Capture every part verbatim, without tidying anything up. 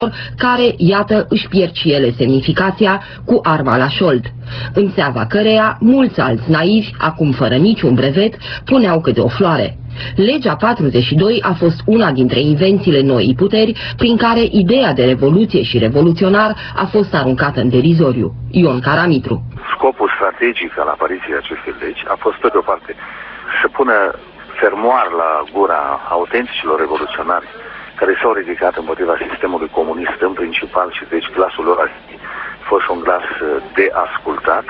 care, iată, își pierd și ele semnificația cu arma la șold, în seava căreia mulți alți naivi, acum fără niciun brevet, puneau câte o floare. Legea patruzeci și doi a fost una dintre invențiile noii puteri, prin care ideea de revoluție și revoluționar a fost aruncată în derizoriu. Ion Caramitru. Scopul strategic al apariției acestei legi a fost, pe de o parte, să pună fermoar la gura autenticilor revoluționari care s-au ridicat împotriva sistemului comunist în principal și deci glasul lor a fost un glas de ascultat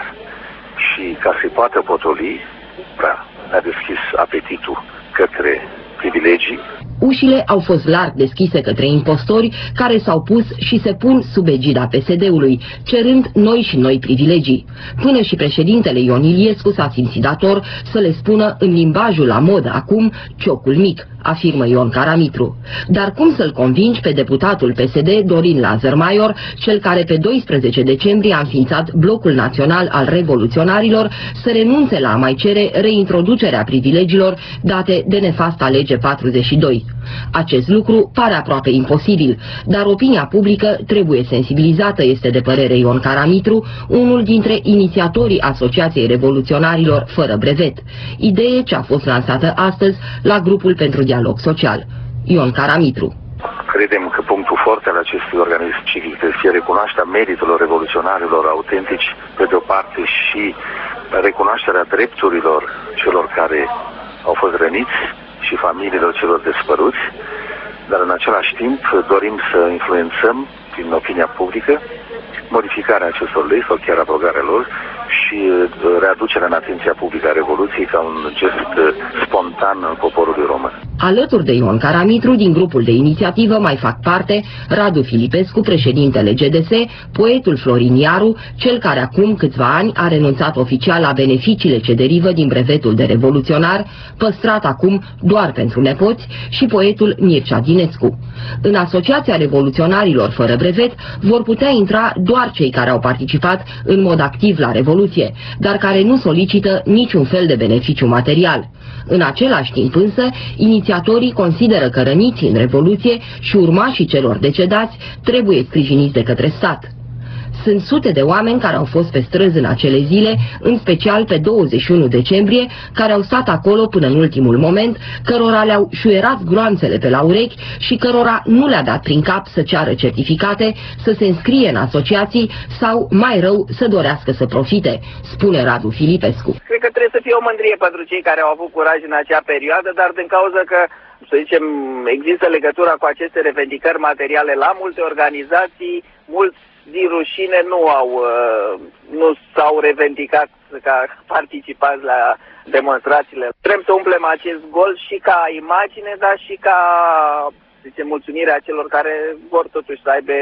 și ca să-i poată potoli, prea a deschis apetitul către privilegii. Ușile au fost larg deschise către impostori care s-au pus și se pun sub egida P S D-ului, cerând noi și noi privilegii. Până și președintele Ion Iliescu s-a simțit dator să le spună în limbajul la modă acum ciocul mic, afirmă Ion Caramitru. Dar cum să-l convingi pe deputatul P S D Dorin Lazăr-Maior, cel care pe doisprezece decembrie a înființat Blocul Național al Revoluționarilor, să renunțe la a mai cere reintroducerea privilegiilor date de nefasta lege patruzeci și doi? Acest lucru pare aproape imposibil, dar opinia publică trebuie sensibilizată, este de părere Ion Caramitru, unul dintre inițiatorii Asociației Revoluționarilor fără brevet, idee ce a fost lansată astăzi la Grupul pentru Dialog Social. Ion Caramitru. Credem că punctul forte al acestui organism civic trebuie să fie recunoașterea meritelor revoluționarilor autentici, pe de o parte, și recunoașterea drepturilor celor care au fost răniți și familiilor celor despăruți, dar în același timp dorim să influențăm prin opinia publică modificarea acestor legi sau chiar abrogarea lor și readucerea în atenția publică a Revoluției ca un gest spontan al poporului român. Alături de Ion Caramitru, din grupul de inițiativă mai fac parte Radu Filipescu, președintele G D S, poetul Florin Iaru, cel care acum câțiva ani a renunțat oficial la beneficiile ce derivă din brevetul de revoluționar, păstrat acum doar pentru nepoți, și poetul Mircea Dinescu. În Asociația Revoluționarilor fără brevet vor putea intra doar cei care au participat în mod activ la Revoluție, dar care nu solicită niciun fel de beneficiu material. În același timp însă, inițiatorii consideră că răniții în Revoluție și urmașii celor decedați trebuie sprijiniți de către stat. Sunt sute de oameni care au fost pe străzi în acele zile, în special pe douăzeci și unu decembrie, care au stat acolo până în ultimul moment, cărora le-au șuierat gloanțele pe la urechi și cărora nu le-a dat prin cap să ceară certificate, să se înscrie în asociații sau, mai rău, să dorească să profite, spune Radu Filipescu. Cred că trebuie să fie o mândrie pentru cei care au avut curaj în acea perioadă, dar din cauza că, să zicem, există legătura cu aceste revendicări materiale la multe organizații, mulți din rușine nu au nu s-au revendicat ca participați la demonstrațiile. Trebuie să umplem acest gol și ca imagine, dar și ca, zice, mulțumirea celor care vor totuși să aibă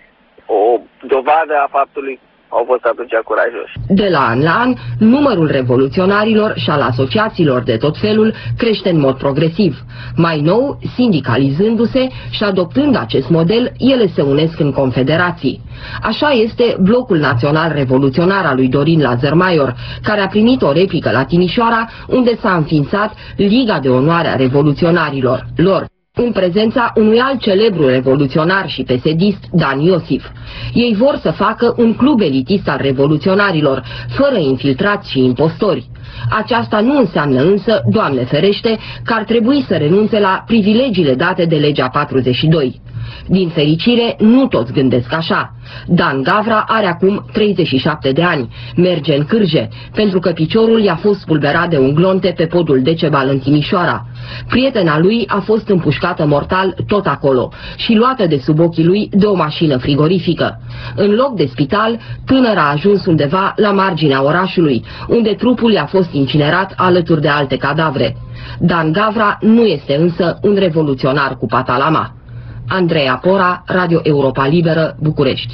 o dovadă a faptului au fost atunci curajoși. De la an la an, numărul revoluționarilor și al asociațiilor de tot felul crește în mod progresiv. Mai nou, sindicalizându-se și adoptând acest model, ele se unesc în confederații. Așa este Blocul Național Revoluționar al lui Dorin Lazăr-Maior, care a primit o replică la Timișoara, unde s-a înființat Liga de Onoare a Revoluționarilor, lor, în prezența unui alt celebru revoluționar și pesedist, Dan Iosif. Ei vor să facă un club elitist al revoluționarilor, fără infiltrați și impostori. Aceasta nu înseamnă însă, Doamne ferește, că ar trebui să renunțe la privilegiile date de legea patruzeci și doi. Din fericire, nu toți gândesc așa. Dan Gavra are acum treizeci și șapte de ani, merge în cârje, pentru că piciorul i-a fost spulberat de un glonte pe podul Decebal în Timișoara. Prietena lui a fost împușcată mortal tot acolo și luată de sub ochii lui de o mașină frigorifică. În loc de spital, tânăra a ajuns undeva la marginea orașului, unde trupul i-a fost incinerat alături de alte cadavre. Dan Gavra nu este însă un revoluționar cu patalama. Andreea Pora, Radio Europa Liberă, București.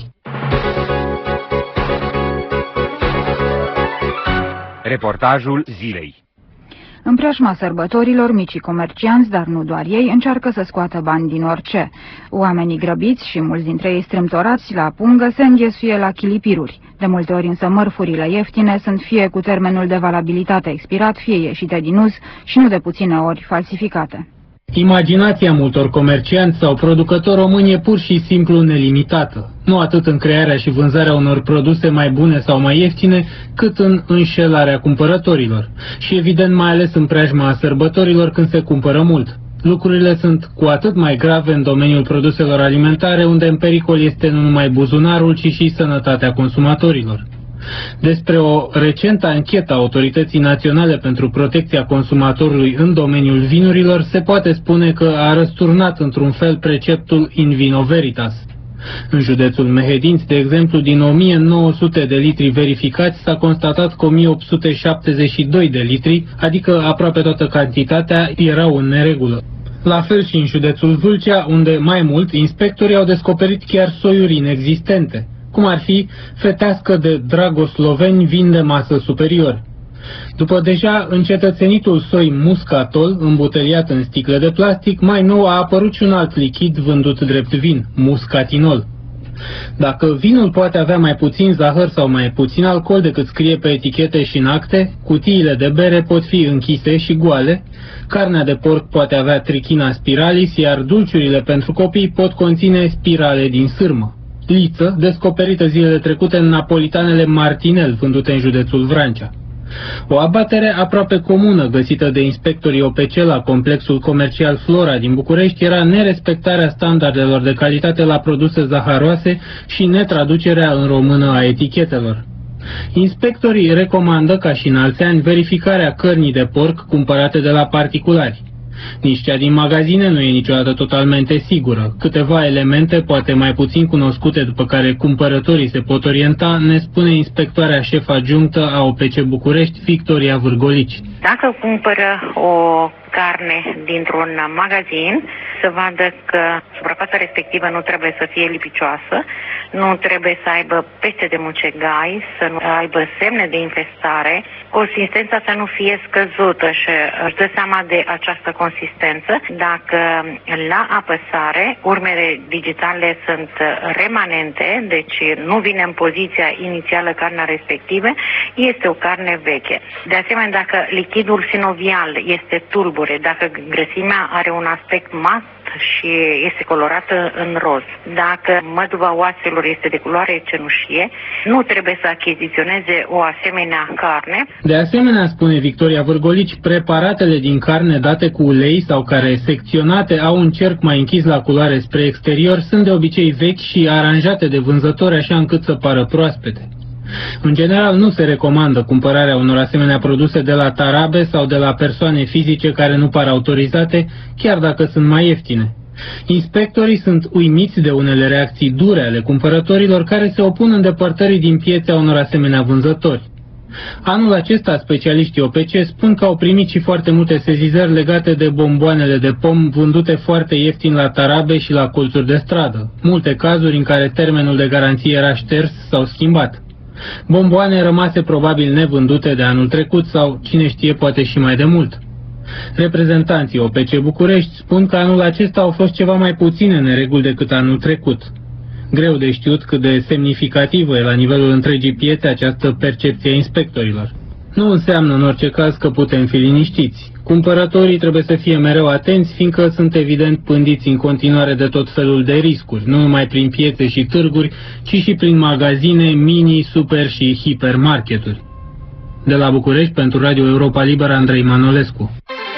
Reportajul zilei. În preajma sărbătorilor, micii comercianți, dar nu doar ei, încearcă să scoată bani din orice. Oamenii grăbiți și mulți dintre ei strâmtorați la pungă se înghesuie la chilipiruri. De multe ori însă mărfurile ieftine sunt fie cu termenul de valabilitate expirat, fie ieșite din uz și nu de puține ori falsificate. Imaginația multor comercianți sau producători români e pur și simplu nelimitată, nu atât în crearea și vânzarea unor produse mai bune sau mai ieftine, cât în înșelarea cumpărătorilor. Și evident mai ales în preajma sărbătorilor când se cumpără mult. Lucrurile sunt cu atât mai grave în domeniul produselor alimentare, unde în pericol este nu numai buzunarul, ci și sănătatea consumatorilor. Despre o recentă anchetă a Autorității Naționale pentru Protecția Consumatorului în domeniul vinurilor se poate spune că a răsturnat într-un fel preceptul in vino veritas. În județul Mehedinți, de exemplu, din o mie nouă sute de litri verificați s-a constatat că o mie opt sute șaptezeci și doi de litri, adică aproape toată cantitatea, erau în neregulă. La fel și în județul Vâlcea, unde mai mult inspectorii au descoperit chiar soiuri inexistente, cum ar fi fetească de Dragosloveni vin de masă superior. După deja încetățenitul soi muscatol, îmbuteliat în sticle de plastic, mai nou a apărut și un alt lichid vândut drept vin, muscatinol. Dacă vinul poate avea mai puțin zahăr sau mai puțin alcool decât scrie pe etichete și în acte, cutiile de bere pot fi închise și goale, carnea de porc poate avea trichina spiralis, iar dulciurile pentru copii pot conține spirale din sârmă. Liță, descoperită zilele trecute în napolitanele Martinel, vândute în județul Vrancea. O abatere aproape comună găsită de inspectorii O P C la complexul comercial Flora din București era nerespectarea standardelor de calitate la produse zaharoase și netraducerea în română a etichetelor. Inspectorii recomandă, ca și în alți ani, verificarea cărnii de porc cumpărate de la particulari. Nici cea din magazine nu e niciodată totalmente sigură. Câteva elemente, poate mai puțin cunoscute, după care cumpărătorii se pot orienta, ne spune inspectoarea șef adjunctă a O P C București, Victoria Vârgolici. Dacă cumpără o carne dintr-un magazin, să vadă că suprafața respectivă nu trebuie să fie lipicioasă, nu trebuie să aibă peste de mucegai, să nu aibă semne de infestare, consistența să nu fie scăzută și își dă seama de această consistență. Dacă la apăsare urmele digitale sunt remanente, deci nu vine în poziția inițială carnea respectivă, este o carne veche. De asemenea, dacă lichidul sinovial este tulbure, dacă grăsimea are un aspect mast și este colorată în roz, dacă măduva oaselor este de culoare cenușie, nu trebuie să achiziționeze o asemenea carne. De asemenea, spune Victoria Vârgolici, preparatele din carne date cu ulei sau care secționate au un cerc mai închis la culoare spre exterior sunt de obicei vechi și aranjate de vânzători așa încât să pară proaspete. În general, nu se recomandă cumpărarea unor asemenea produse de la tarabe sau de la persoane fizice care nu par autorizate, chiar dacă sunt mai ieftine. Inspectorii sunt uimiți de unele reacții dure ale cumpărătorilor care se opun îndepărtării din piețe a unor asemenea vânzători. Anul acesta, specialiștii O P C spun că au primit și foarte multe sezizări legate de bomboanele de pom vândute foarte ieftin la tarabe și la colțuri de stradă, multe cazuri în care termenul de garanție era șters sau schimbat. Bomboane rămase probabil nevândute de anul trecut sau, cine știe, poate și mai de mult. Reprezentanții O P C București spun că anul acesta au fost ceva mai puține nereguli decât anul trecut. Greu de știut cât de semnificativă e la nivelul întregii piețe această percepție a inspectorilor. Nu înseamnă în orice caz că putem fi liniștiți. Cumpărătorii trebuie să fie mereu atenți, fiindcă sunt evident pândiți în continuare de tot felul de riscuri, nu numai prin piețe și târguri, ci și prin magazine, mini, super și hipermarketuri. De la București, pentru Radio Europa Liberă, Andrei Manolescu.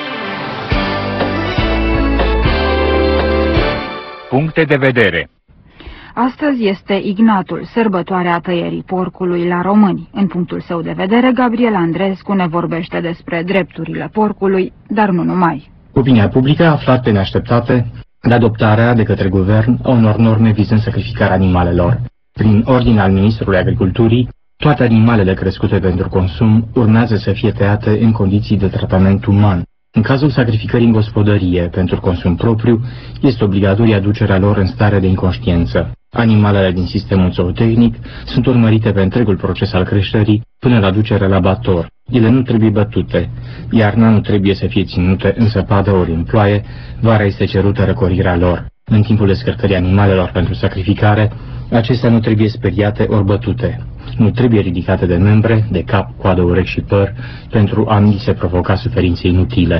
Puncte de vedere. Astăzi este Ignatul, sărbătoarea tăierii porcului la români. În punctul său de vedere, Gabriel Andreescu ne vorbește despre drepturile porcului, dar nu numai. Opinia publică a aflat pe neașteptate de adoptarea de către guvern a unor norme vizând sacrificarea animalelor. Prin ordin al Ministrului Agriculturii, toate animalele crescute pentru consum urmează să fie tăiate în condiții de tratament uman. În cazul sacrificării în gospodărie pentru consum propriu, este obligatorie aducerea lor în stare de inconștiență. Animalele din sistemul zootehnic sunt urmărite pe întregul proces al creșterii până la ducerea la bator. Ele nu trebuie bătute, iarna nu trebuie să fie ținute în zăpadă ori în ploaie, vara este cerută răcorirea lor. În timpul descărcării animalelor pentru sacrificare, acestea nu trebuie speriate ori bătute. Nu trebuie ridicate de membre, de cap, coadă, urechi și păr, pentru a nu se provoca suferințe inutile.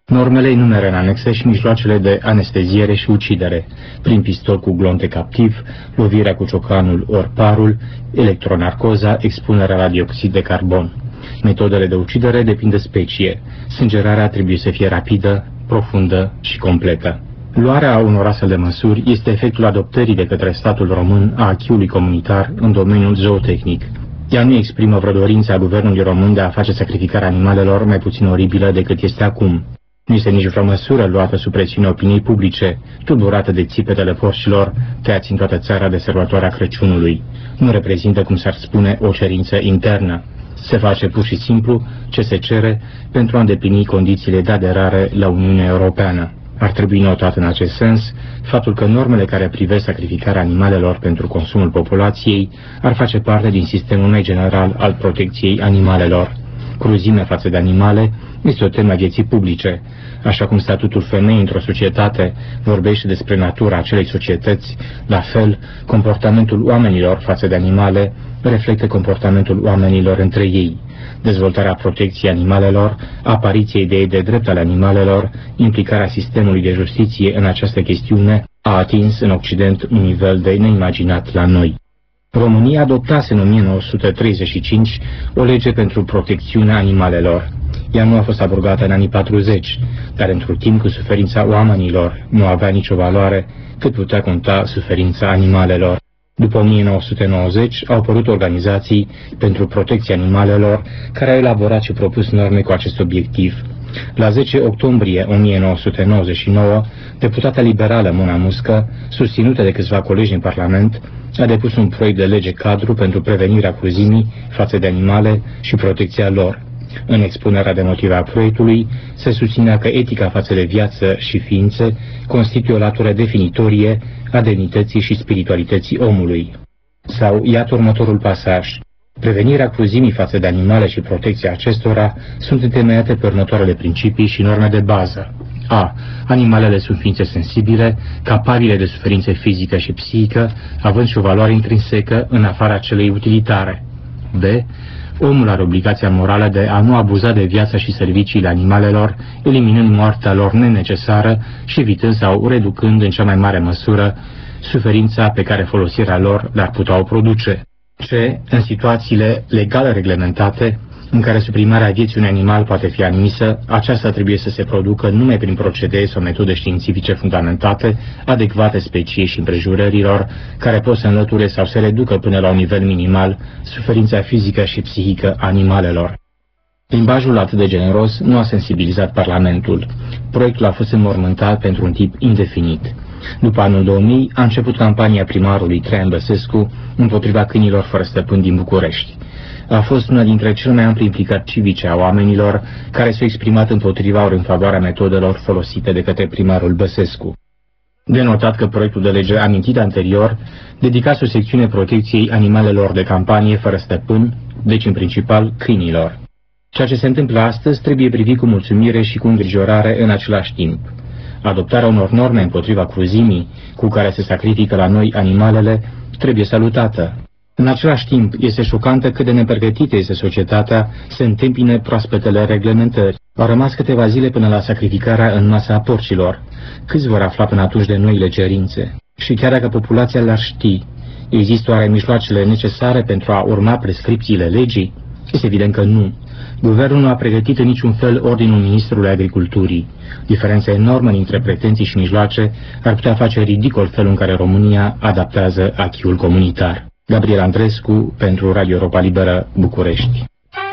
Normele enumeră în anexe și mijloacele de anesteziere și ucidere, prin pistol cu glonte captiv, lovirea cu ciocanul ori parul, electronarcoza, expunerea la dioxid de carbon. Metodele de ucidere depind de specie. Sângerarea trebuie să fie rapidă, profundă și completă. Luarea unor astfel de măsuri este efectul adoptării de către statul român a acquis-ului comunitar în domeniul zootehnic. Ea nu exprimă vreo dorință a guvernului român de a face sacrificarea animalelor mai puțin oribilă decât este acum. Nu este nici vreo măsură luată sub presiunea opiniei publice, tulburată de țipetele porcilor tăiați în toată țara de sărbătoarea Crăciunului. Nu reprezintă, cum s-ar spune, o cerință internă. Se face pur și simplu ce se cere pentru a îndeplini condițiile de aderare la Uniunea Europeană. Ar trebui notat în acest sens faptul că normele care privesc sacrificarea animalelor pentru consumul populației ar face parte din sistemul mai general al protecției animalelor. Cruzimea față de animale este o temă a vieții publice, așa cum statutul femeii într-o societate vorbește despre natura acelei societăți, la fel, comportamentul oamenilor față de animale reflectă comportamentul oamenilor între ei. Dezvoltarea protecției animalelor, apariția ideii de drept ale animalelor, implicarea sistemului de justiție în această chestiune a atins în Occident un nivel de neimaginat la noi. România adoptase în o mie nouă sute treizeci și cinci o lege pentru protecțiunea animalelor. Ea nu a fost abrogată în anii patruzeci, dar într-un timp cu suferința oamenilor nu avea nicio valoare cât putea conta suferința animalelor. După o mie nouă sute nouăzeci au apărut organizații pentru protecția animalelor care au elaborat și propus norme cu acest obiectiv. La zece octombrie o mie nouă sute nouăzeci și nouă, deputata liberală Mona Muscă, susținută de câțiva colegi în Parlament, a depus un proiect de lege cadru pentru prevenirea cruzimii față de animale și protecția lor. În expunerea de motive a proiectului, se susținea că etica față de viață și ființe constituie o latură definitorie a demnității și spiritualității omului. Sau, iată următorul pasaj. Prevenirea cruzimii față de animale și protecția acestora sunt întemeiate pe următoarele principii și norme de bază. A. Animalele sunt ființe sensibile, capabile de suferință fizică și psihică, având și o valoare intrinsecă în afara celei utilitare. B. Omul are obligația morală de a nu abuza de viața și serviciile animalelor, eliminând moartea lor nenecesară și evitând sau reducând în cea mai mare măsură suferința pe care folosirea lor le-ar putea o produce. C. În situațiile legal reglementate, în care suprimarea vieții unui animal poate fi admisă, aceasta trebuie să se producă numai prin procedee sau metode științifice fundamentate, adecvate speciei și împrejurărilor, care pot să înlăture sau să reducă până la un nivel minimal suferința fizică și psihică a animalelor. Limbajul atât de generos nu a sensibilizat Parlamentul. Proiectul a fost înmormântat pentru un timp indefinit. După anul două mii a început campania primarului Traian Băsescu împotriva câinilor fără stăpân din București. A fost una dintre cele mai ampli implicări civice a oamenilor care s-au exprimat împotriva ori în favoarea metodelor folosite de către primarul Băsescu. De notat că proiectul de lege amintit anterior dedicase o secțiune protecției animalelor de campanie fără stăpân, deci în principal câinilor. Ceea ce se întâmplă astăzi trebuie privit cu mulțumire și cu îngrijorare în același timp. Adoptarea unor norme împotriva cruzimii cu care se sacrifică la noi animalele trebuie salutată. În același timp, este șocantă cât de nepregătită este societatea să întâmpine proaspetele reglementări. Au rămas câteva zile până la sacrificarea în masă a porcilor. Câți vor afla până atunci de noile cerințe? Și chiar dacă populația le-ar ști, există oare mijloacele necesare pentru a urma prescripțiile legii? Este evident că nu. Guvernul nu a pregătit în niciun fel ordinul Ministrului Agriculturii. Diferența enormă dintre pretenții și mijloace ar putea face ridicol felul în care România adaptează acquis-ul comunitar. Gabriel Andrescu, pentru Radio Europa Liberă, București.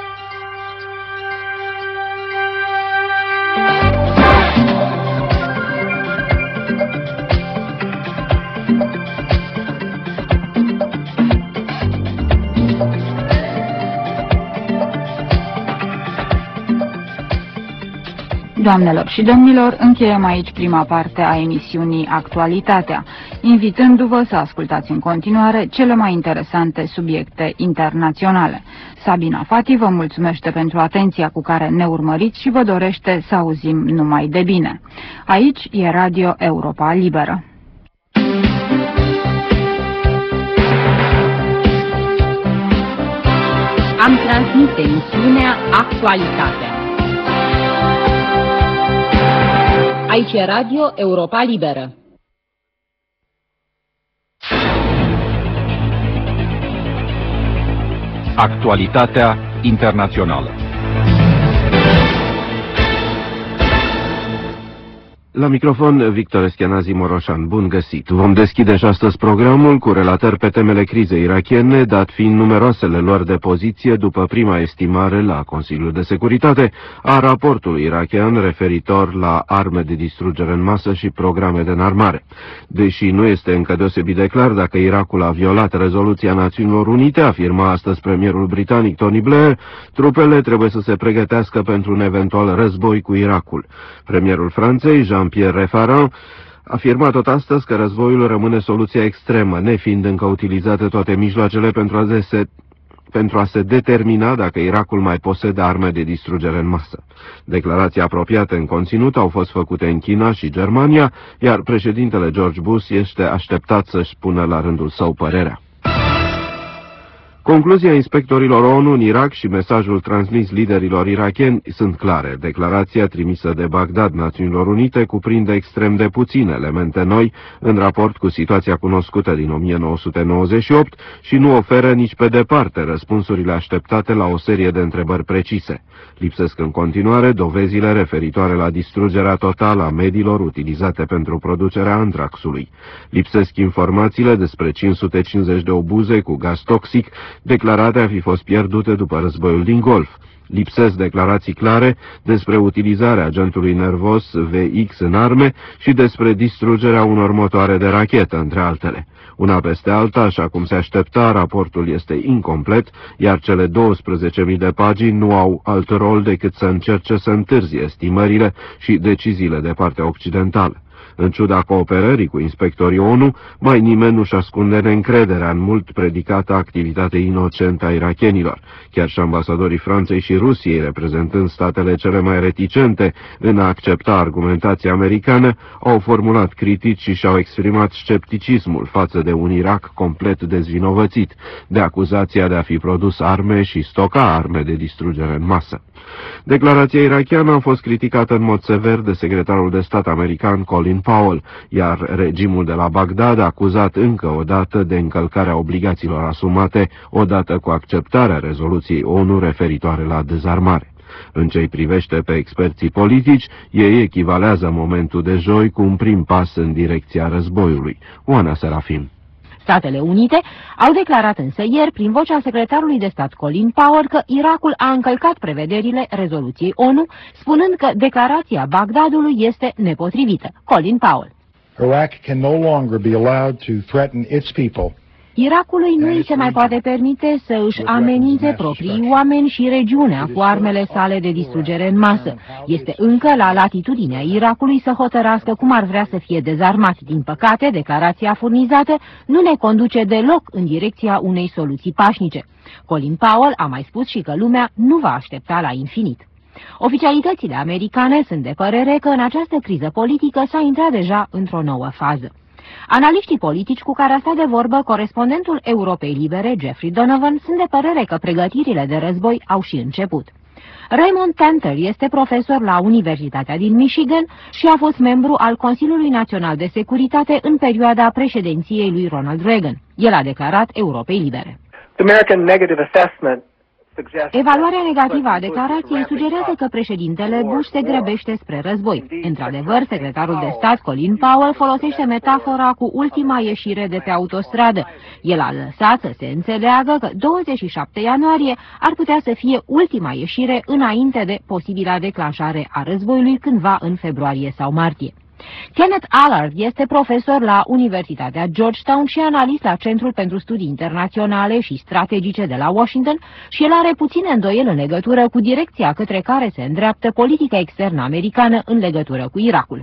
Doamnelor și domnilor, încheiem aici prima parte a emisiunii Actualitatea, invitându-vă să ascultați în continuare cele mai interesante subiecte internaționale. Sabina Fati vă mulțumește pentru atenția cu care ne urmăriți și vă dorește să auzim numai de bine. Aici e Radio Europa Liberă. Am transmis emisiunea Actualitatea. Aici e Radio Europa Liberă. Actualitatea internațională. La microfon, Victor Eschenazi Moroșan. Bun găsit! Vom deschide și astăzi programul cu relatări pe temele crizei irakiene, dat fiind numeroasele luări de poziție după prima estimare la Consiliul de Securitate a raportului irakian referitor la arme de distrugere în masă și programe de înarmare. Deși nu este încă deosebit de clar dacă Irakul a violat rezoluția Națiunilor Unite, afirma astăzi premierul britanic Tony Blair, trupele trebuie să se pregătească pentru un eventual război cu Irakul. Premierul Franței, Jean-Pierre Raffarin, afirma tot astăzi că războiul rămâne soluția extremă, nefiind încă utilizate toate mijloacele pentru a se, pentru a se determina dacă Irakul mai posedă arme de distrugere în masă. Declarații apropiate în conținut au fost făcute în China și Germania, iar președintele George Bush este așteptat să-și spună la rândul său părerea. Concluzia inspectorilor ONU în Irak și mesajul transmis liderilor irakieni sunt clare. Declarația trimisă de Bagdad Națiunilor Unite cuprinde extrem de puține elemente noi în raport cu situația cunoscută din o mie nouă sute nouăzeci și opt și nu oferă nici pe departe răspunsurile așteptate la o serie de întrebări precise. Lipsesc în continuare dovezile referitoare la distrugerea totală a mediilor utilizate pentru producerea antraxului. Lipsesc informațiile despre cinci sute cincizeci de obuze cu gaz toxic declarate a fi fost pierdute după războiul din Golf. Lipsesc declarații clare despre utilizarea agentului nervos V X în arme și despre distrugerea unor motoare de rachetă, între altele. Una peste alta, așa cum se aștepta, raportul este incomplet, iar cele douăsprezece mii de pagini nu au alt rol decât să încerce să întârzie estimările și deciziile de partea occidentală. În ciuda cooperării cu inspectorii ONU, mai nimeni nu-și ascunde neîncrederea în mult predicată activitate inocentă a irakienilor. Chiar și ambasadorii Franței și Rusiei, reprezentând statele cele mai reticente în a accepta argumentația americană, au formulat critici și și-au exprimat scepticismul față de un Irak complet dezvinovățit de acuzația de a fi produs arme și stoca arme de distrugere în masă. Declarația irakiană a fost criticată în mod sever de secretarul de stat american Colin Powell, iar regimul de la Bagdad a acuzat încă o dată de încălcarea obligațiilor asumate odată cu acceptarea rezoluției ONU referitoare la dezarmare. În ce-i privește pe experții politici, ei echivalează momentul de joi cu un prim pas în direcția războiului. Oana Serafim. Statele Unite au declarat însă ieri, prin vocea secretarului de stat Colin Powell, că Irakul a încălcat prevederile rezoluției ONU, spunând că declarația Bagdadului este nepotrivită. Colin Powell. Iraq can no longer be allowed to threaten its people. Irakului nu îi se mai poate permite să își amenințe proprii oameni și regiunea cu armele sale de distrugere în masă. Este încă la latitudinea Irakului să hotărască cum ar vrea să fie dezarmat. Din păcate, declarația furnizată nu ne conduce deloc în direcția unei soluții pașnice. Colin Powell a mai spus și că lumea nu va aștepta la infinit. Oficialitățile americane sunt de părere că în această criză politică s-a intrat deja într-o nouă fază. Analiștii politici cu care a stat de vorbă corespondentul Europei Libere, Jeffrey Donovan, sunt de părere că pregătirile de război au și început. Raymond Tanter este profesor la Universitatea din Michigan și a fost membru al Consiliului Național de Securitate în perioada președinției lui Ronald Reagan. El a declarat Europei Libere. Evaluarea negativă a declarației sugerează că președintele Bush se grăbește spre război. Într-adevăr, secretarul de stat Colin Powell folosește metafora cu ultima ieșire de pe autostradă. El a lăsat să se înțeleagă că douăzeci și șapte ianuarie ar putea să fie ultima ieșire înainte de posibila declanșare a războiului cândva în februarie sau martie. Kenneth Allard este profesor la Universitatea Georgetown și analist la Centrul pentru Studii Internaționale și Strategice de la Washington și el are puține îndoieli în legătură cu direcția către care se îndreaptă politica externă americană în legătură cu Irakul.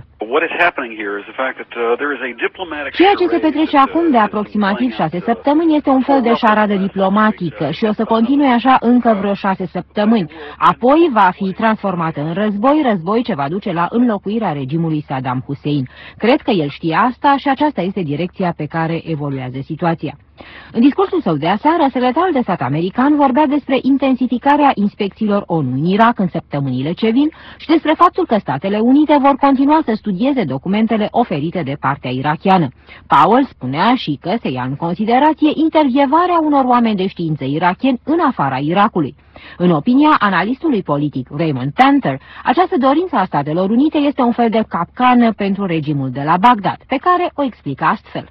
Ceea ce se petrece acum de aproximativ șase săptămâni este un fel de șaradă diplomatică și o să continue așa încă vreo șase săptămâni. Apoi va fi transformată în război, război ce va duce la înlocuirea regimului Saddam Hussein. Cred că el știe asta și aceasta este direcția pe care evoluează situația. În discursul său de aseară, secretarul de stat american vorbea despre intensificarea inspecțiilor ONU în Irak în săptămânile ce vin și despre faptul că Statele Unite vor continua să studieze documentele oferite de partea irakiană. Powell spunea și că se ia în considerație intervievarea unor oameni de știință irakieni în afara Irakului. În opinia analistului politic Raymond Panther, această dorință a Statelor Unite este un fel de capcană pentru regimul de la Bagdad, pe care o explică astfel.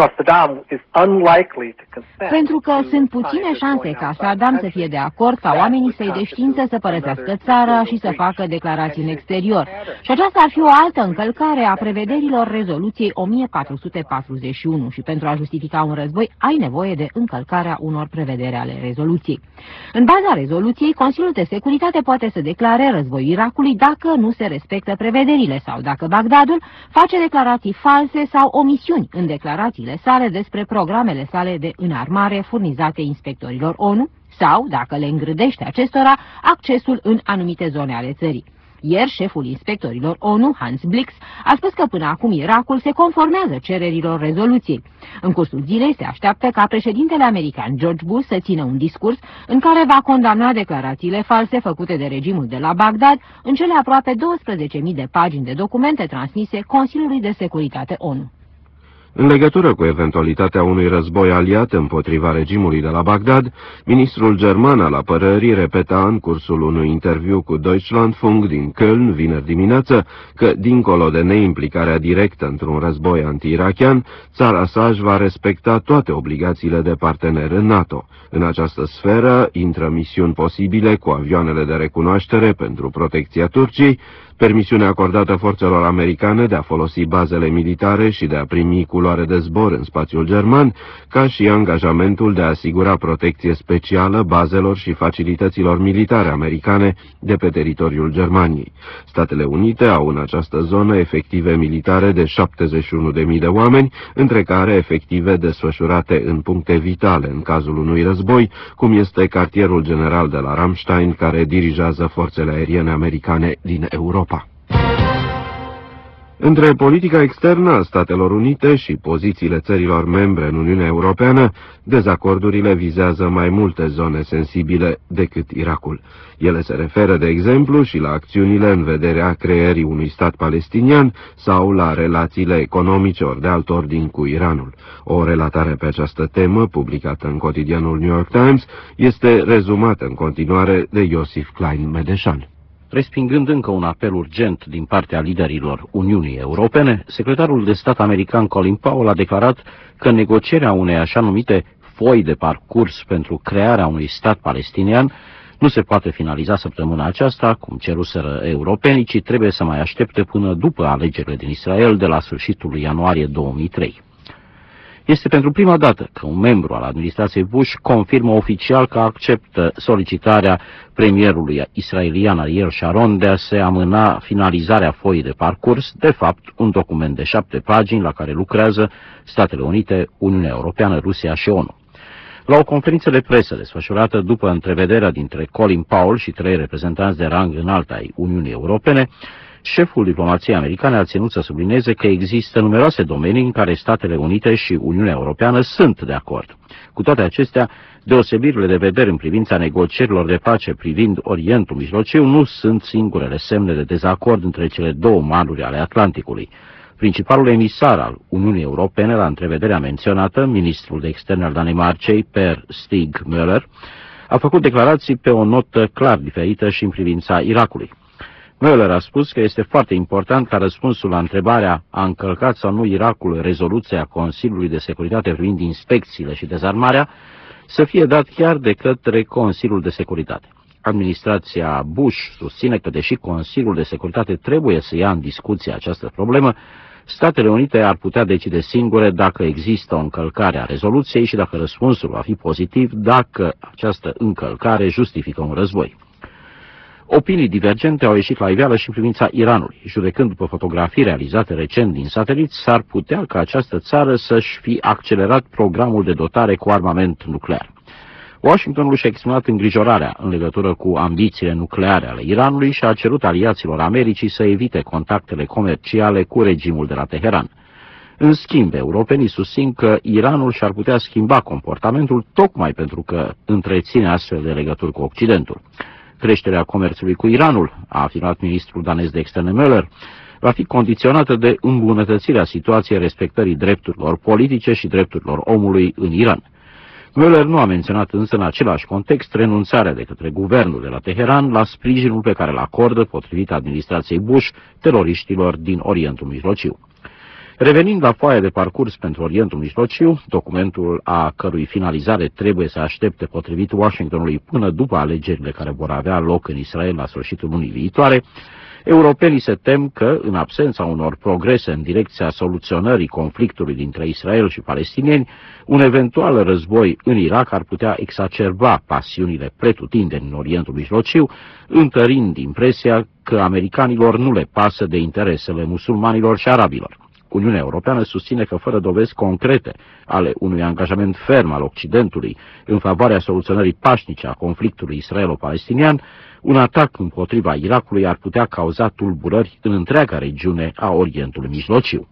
Pentru că sunt puține șanse ca Saddam să fie de acord ca oamenii săi de știință să părăsească țara și să facă declarații în exterior. Și aceasta ar fi o altă încălcare a prevederilor rezoluției o mie patru sute patruzeci și unu și pentru a justifica un război ai nevoie de încălcarea unor prevederi ale rezoluției. În baza rezoluției, Consiliul de Securitate poate să declare războiul Irakului dacă nu se respectă prevederile sau dacă Bagdadul face declarații false sau omisiuni în declarații sale despre programele sale de înarmare furnizate inspectorilor ONU sau, dacă le îngrădește acestora, accesul în anumite zone ale țării. Ieri, șeful inspectorilor ONU, Hans Blix, a spus că până acum Irakul se conformează cererilor rezoluției. În cursul zilei se așteaptă ca președintele american George Bush să țină un discurs în care va condamna declarațiile false făcute de regimul de la Bagdad în cele aproape douăsprezece mii de pagini de documente transmise Consiliului de Securitate ONU. În legătură cu eventualitatea unui război aliat împotriva regimului de la Bagdad, ministrul german al apărării repeta în cursul unui interviu cu Deutschlandfunk din Köln vineri dimineață că, dincolo de neimplicarea directă într-un război anti-irakian, țara sa își va respecta toate obligațiile de partener în NATO. În această sferă intră misiuni posibile cu avioanele de recunoaștere pentru protecția Turciei, permisiunea acordată forțelor americane de a folosi bazele militare și de a primi culoare de zbor în spațiul german, ca și angajamentul de a asigura protecție specială bazelor și facilităților militare americane de pe teritoriul Germaniei. Statele Unite au în această zonă efective militare de șaptezeci și unu de mii de oameni, între care efective desfășurate în puncte vitale în cazul unui război, cum este cartierul general de la Ramstein, care dirigează forțele aeriene americane din Europa. Între politica externă a Statelor Unite și pozițiile țărilor membre în Uniunea Europeană, dezacordurile vizează mai multe zone sensibile decât Irakul. Ele se referă, de exemplu, și la acțiunile în vederea creării unui stat palestinian sau la relațiile economice ori de alt ordin cu Iranul. O relatare pe această temă, publicată în cotidianul New York Times, este rezumată în continuare de Iosif Klein Medeșan. Respingând încă un apel urgent din partea liderilor Uniunii Europene, secretarul de stat american Colin Powell a declarat că negocierea unei așa numite foi de parcurs pentru crearea unui stat palestinian nu se poate finaliza săptămâna aceasta, cum ceruseră europenii, ci trebuie să mai aștepte până după alegerile din Israel de la sfârșitul lui ianuarie două mii trei. Este pentru prima dată că un membru al administrației Bush confirmă oficial că acceptă solicitarea premierului israelian Ariel Sharon de a se amâna finalizarea foii de parcurs, de fapt un document de șapte pagini la care lucrează Statele Unite, Uniunea Europeană, Rusia și ONU. La o conferință de presă desfășurată după întrevederea dintre Colin Powell și trei reprezentanți de rang înalt ai Uniunii Europene, șeful diplomației americane a ținut să sublinieze că există numeroase domenii în care Statele Unite și Uniunea Europeană sunt de acord. Cu toate acestea, deosebirile de vedere în privința negocierilor de pace privind Orientul Mijlociu nu sunt singurele semne de dezacord între cele două maluri ale Atlanticului. Principalul emisar al Uniunii Europene la întrevederea menționată, ministrul de externe al Danemarcei, Per Stig Møller, a făcut declarații pe o notă clar diferită și în privința Irakului. Møller a spus că este foarte important ca răspunsul la întrebarea a încălcat sau nu Irakul rezoluția Consiliului de Securitate privind inspecțiile și dezarmarea să fie dat chiar de către Consiliul de Securitate. Administrația Bush susține că, deși Consiliul de Securitate trebuie să ia în discuție această problemă, Statele Unite ar putea decide singure dacă există o încălcare a rezoluției și dacă răspunsul va fi pozitiv, dacă această încălcare justifică un război. Opinii divergente au ieșit la iveală și în privința Iranului. Judecând după fotografii realizate recent din satelit, s-ar putea ca această țară să-și fi accelerat programul de dotare cu armament nuclear. Washingtonul și-a exprimat îngrijorarea în legătură cu ambițiile nucleare ale Iranului și a cerut aliaților Americii să evite contactele comerciale cu regimul de la Teheran. În schimb, europenii susțin că Iranul și-ar putea schimba comportamentul tocmai pentru că întreține astfel de legături cu Occidentul. Creșterea comerțului cu Iranul, a afirmat ministrul danez de externe Müller, va fi condiționată de îmbunătățirea situației respectării drepturilor politice și drepturilor omului în Iran. Müller nu a menționat însă în același context renunțarea de către guvernul de la Teheran la sprijinul pe care îl acordă, potrivit administrației Bush, teroriștilor din Orientul Mijlociu. Revenind la foaia de parcurs pentru Orientul Mijlociu, documentul a cărui finalizare trebuie să aștepte potrivit Washingtonului până după alegerile care vor avea loc în Israel la sfârșitul lunii viitoare, europenii se tem că, în absența unor progrese în direcția soluționării conflictului dintre Israel și palestinieni, un eventual război în Irak ar putea exacerba pasiunile pretutindeni în Orientul Mijlociu, întărind impresia că americanilor nu le pasă de interesele musulmanilor și arabilor. Uniunea Europeană susține că, fără dovezi concrete ale unui angajament ferm al Occidentului în favoarea soluționării pașnice a conflictului israelo-palestinian, un atac împotriva Irakului ar putea cauza tulburări în întreaga regiune a Orientului Mijlociu.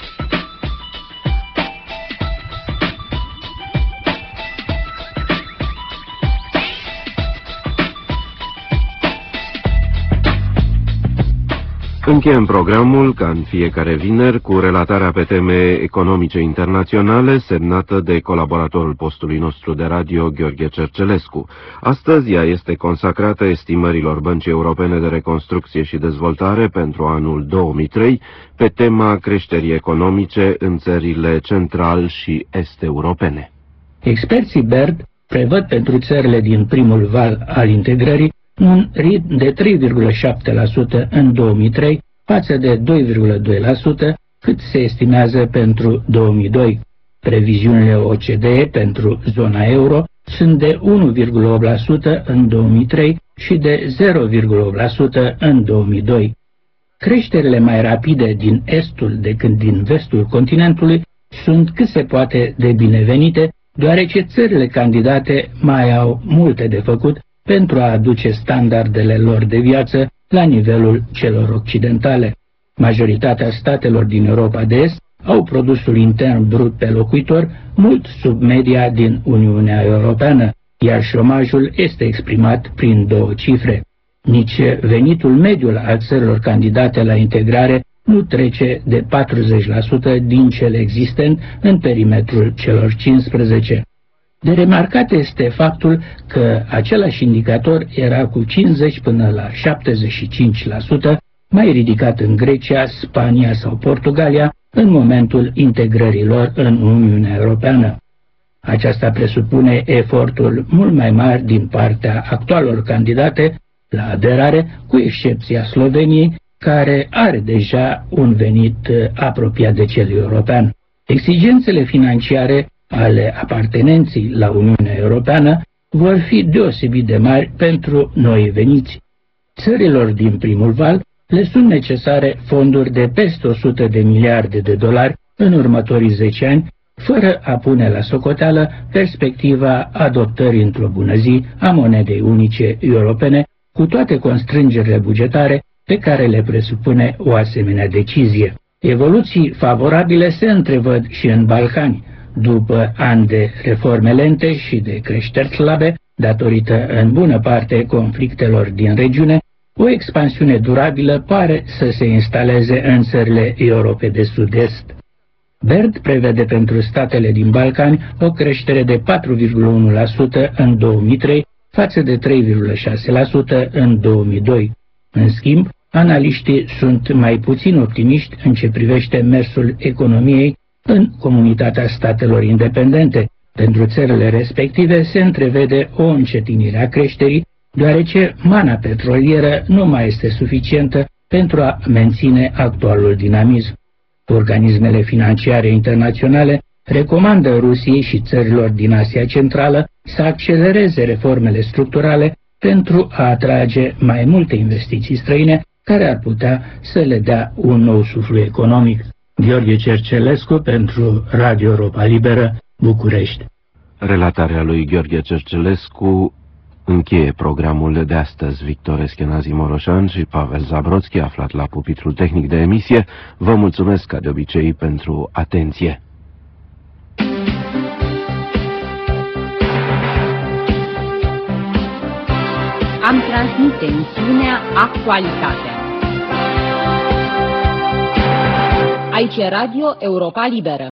Încheiem programul, ca în fiecare vineri, cu relatarea pe teme economice internaționale, semnată de colaboratorul postului nostru de radio, Gheorghe Cercelescu. Astăzi ea este consacrată estimărilor Băncii Europene de Reconstrucție și Dezvoltare pentru anul două mii trei, pe tema creșterii economice în țările central și est-europene. Experții B E R D prevăd pentru țările din primul val al integrării un ritm de trei virgulă șapte la sută în două mii trei față de doi virgulă doi la sută cât se estimează pentru două mii doi. Previziunile O C D E pentru zona euro sunt de unu virgulă opt la sută în două mii trei și de zero virgulă opt la sută în două mii doi. Creșterile mai rapide din estul decât din vestul continentului sunt cât se poate de binevenite, deoarece țările candidate mai au multe de făcut pentru a aduce standardele lor de viață la nivelul celor occidentale. Majoritatea statelor din Europa de Est au produsul intern brut pe locuitor mult sub media din Uniunea Europeană, iar șomajul este exprimat prin două cifre. Nici venitul mediu al țărilor candidate la integrare nu trece de patruzeci la sută din cel existent în perimetrul celor cincisprezece. De remarcat este faptul că același indicator era cu cincizeci până la șaptezeci și cinci la sută mai ridicat în Grecia, Spania sau Portugalia în momentul integrării lor în Uniunea Europeană. Aceasta presupune eforturi mult mai mari din partea actualor candidate la aderare, cu excepția Sloveniei, care are deja un venit apropiat de cel european. Exigențele financiare ale apartenenții la Uniunea Europeană vor fi deosebit de mari pentru noi veniți. Țărilor din primul val le sunt necesare fonduri de peste o sută de miliarde de dolari în următorii zece ani, fără a pune la socoteală perspectiva adoptării într-o bună zi a monedei unice europene, cu toate constrângerile bugetare pe care le presupune o asemenea decizie. Evoluții favorabile se întrevăd și în Balcani. După ani de reforme lente și de creșteri slabe, datorită în bună parte conflictelor din regiune, o expansiune durabilă pare să se instaleze în țările Europei de Sud-Est. B E R D prevede pentru statele din Balcani o creștere de patru virgulă unu la sută în două mii trei față de trei virgulă șase la sută în două mii doi. În schimb, analiștii sunt mai puțin optimiști în ce privește mersul economiei în comunitatea statelor independente. Pentru țările respective se întrevede o încetinire a creșterii, deoarece mana petrolieră nu mai este suficientă pentru a menține actualul dinamism. Organismele financiare internaționale recomandă Rusiei și țărilor din Asia Centrală să accelereze reformele structurale pentru a atrage mai multe investiții străine care ar putea să le dea un nou suflu economic. Gheorghe Cercelescu pentru Radio Europa Liberă, București. Relatarea lui Gheorghe Cercelescu Încheie programul de astăzi. Victor Eschenazi Moroșan și Pavel Zabroțchi, aflat la pupitrul tehnic de emisie, vă mulțumesc ca de obicei pentru atenție. Am transmis emisiunea Actualitatea. Aici e Radio Europa Liberă.